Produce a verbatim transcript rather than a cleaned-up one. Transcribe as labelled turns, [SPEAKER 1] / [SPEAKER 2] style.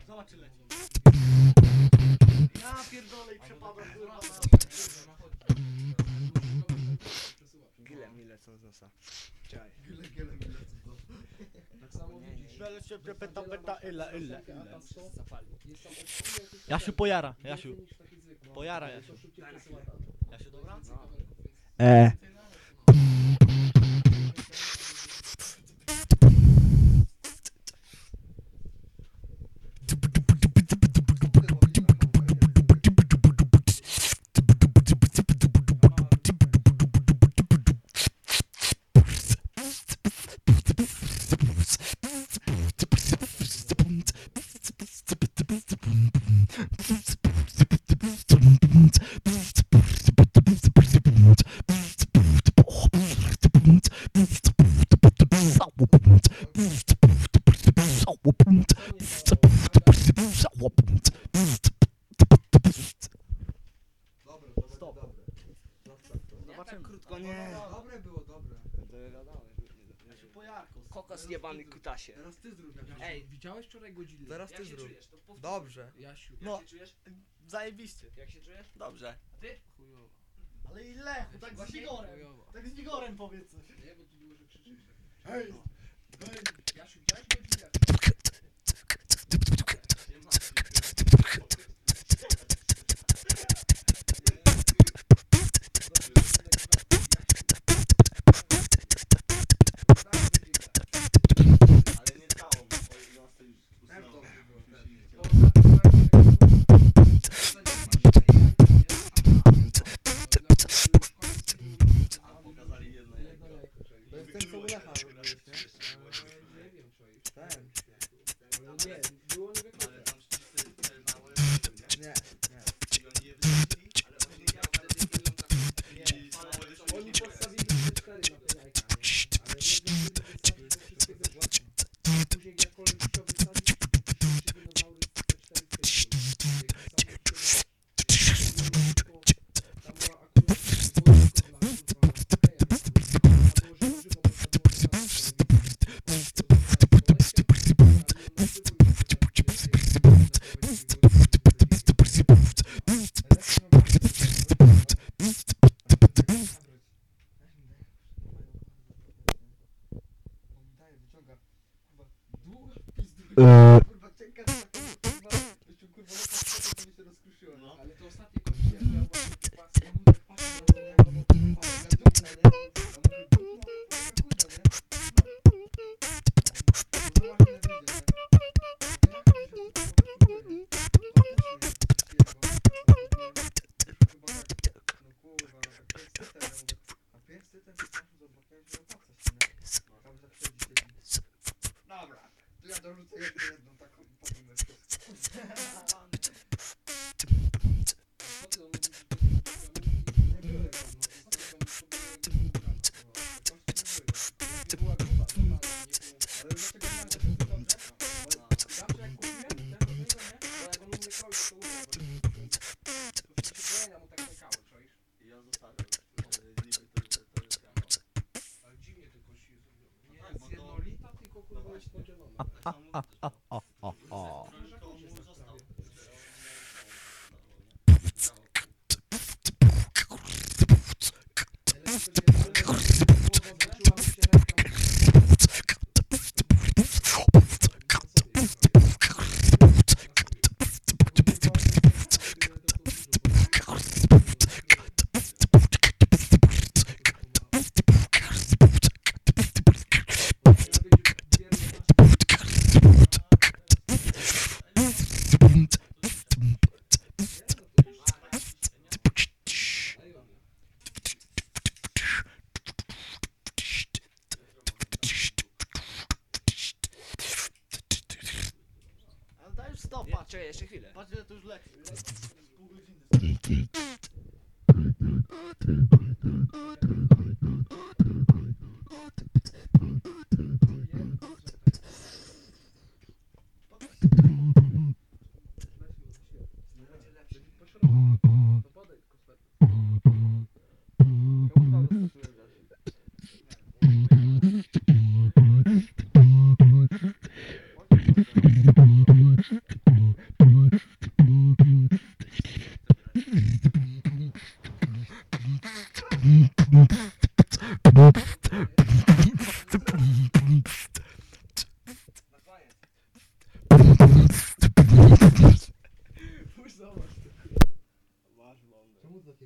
[SPEAKER 1] Zobacz czy leci. Ja pierdolę i przepadam kurwa.
[SPEAKER 2] Gile mi lecą z nosa. Czaj.
[SPEAKER 1] Gile, gile, gile, co to?
[SPEAKER 3] Tak samo widzisz.
[SPEAKER 1] Bele się pyta, pyta, ile, ile, ile.
[SPEAKER 3] Jest tam odcinek,
[SPEAKER 1] Jasiu pojara, Jasiu.
[SPEAKER 3] niż taki zwykły.
[SPEAKER 1] Pojara,
[SPEAKER 3] To
[SPEAKER 1] Jasiu.
[SPEAKER 3] szybciej przesyła data.
[SPEAKER 1] Jasiu, dobra?
[SPEAKER 3] No.
[SPEAKER 2] E.
[SPEAKER 3] Dobre, dobre,
[SPEAKER 1] Stop.
[SPEAKER 3] dobre.
[SPEAKER 2] Nie tak krótko, nie.
[SPEAKER 3] Dobre było, dobre.
[SPEAKER 1] Jasiu pojarko.
[SPEAKER 2] Kokos jebany kutasie.
[SPEAKER 3] Teraz ty zrób. Jasiu.
[SPEAKER 2] Ej.
[SPEAKER 3] Widziałeś wczoraj godzinę?
[SPEAKER 2] Zaraz
[SPEAKER 3] Jak
[SPEAKER 2] ty
[SPEAKER 3] się
[SPEAKER 2] zrób.
[SPEAKER 3] czujesz? To powtórz.
[SPEAKER 2] Dobrze.
[SPEAKER 3] Jasiu.
[SPEAKER 1] No.
[SPEAKER 3] Jak się czujesz?
[SPEAKER 1] Zajebiście.
[SPEAKER 3] Jak się czujesz?
[SPEAKER 2] Dobrze.
[SPEAKER 3] A ty? Chujowo.
[SPEAKER 1] Ale i Lechu, tak z
[SPEAKER 3] Właśnie
[SPEAKER 1] wigorem.
[SPEAKER 3] chujowo.
[SPEAKER 1] Tak z wigorem powiedz coś.
[SPEAKER 3] Nie, bo tu było, że krzyczysz.
[SPEAKER 1] Hej!
[SPEAKER 3] Hej! Jasiu, widziałeś godzinę?
[SPEAKER 4] Ale nie całą, bo nas to już usunął. A pokazali jedno jajko.
[SPEAKER 2] To jest ten, co u Lecha robiłeś, nie?
[SPEAKER 3] Nie wiem, co jest.
[SPEAKER 2] Ten.
[SPEAKER 3] Ale nie, było
[SPEAKER 4] Ale
[SPEAKER 3] niewykryte.
[SPEAKER 4] tam wszyscy te małe nie?
[SPEAKER 2] Nie, nie.
[SPEAKER 4] I oni je wyrzucili, ale oni nie wtedy chwilą tak i małe wyszły
[SPEAKER 3] Oni
[SPEAKER 4] nie
[SPEAKER 3] postawili te cztery na te jajka, nie? Ale nie zdążyli wysadzić te wszystkie ze własne. Później jak koleś chciał wysadzić, trzy dinozaury te cztery wcześniej. Tam była akurat kurwa cienka, kurwa, jeszcze kurwa lepa to mi się rozkruszyła, no. Ale to ostatnie kości, ja miałem właśnie pas, ja mówię, patrzę na to, jak ono kurwa, ja dupnę, nie? A mówię, dupnę, kurwa, chuda, nie? No. No właśnie, ja widzę, nie? No kurwa, no tak pies cytem, ja mówię, a pies cytem, to proszę zobaczyć, że opłaca się, nie? Tam za czterdzieści siedzi. Dobra, to ja dorzucę jeszcze jedną taką pomyłkę.
[SPEAKER 4] I ja zostawiam. Niby to, to, to jest ja.
[SPEAKER 3] Ale dziwnie te kości jest zrobione. Nie
[SPEAKER 4] Tak,
[SPEAKER 3] jest
[SPEAKER 4] bo to-
[SPEAKER 3] jednolita, tylko kurwa jest podzielona.
[SPEAKER 4] Tak samo- To mu został.
[SPEAKER 1] Ale daj już stop,
[SPEAKER 2] Nie,
[SPEAKER 1] patrz.
[SPEAKER 2] czekaj, jeszcze chwilę.
[SPEAKER 1] Patrz ile to już leci. Pół godziny.
[SPEAKER 3] Thank you.
[SPEAKER 2] Na koniec.
[SPEAKER 1] Pójdź zobacz.
[SPEAKER 2] Masz mądre.
[SPEAKER 3] Czemu to takie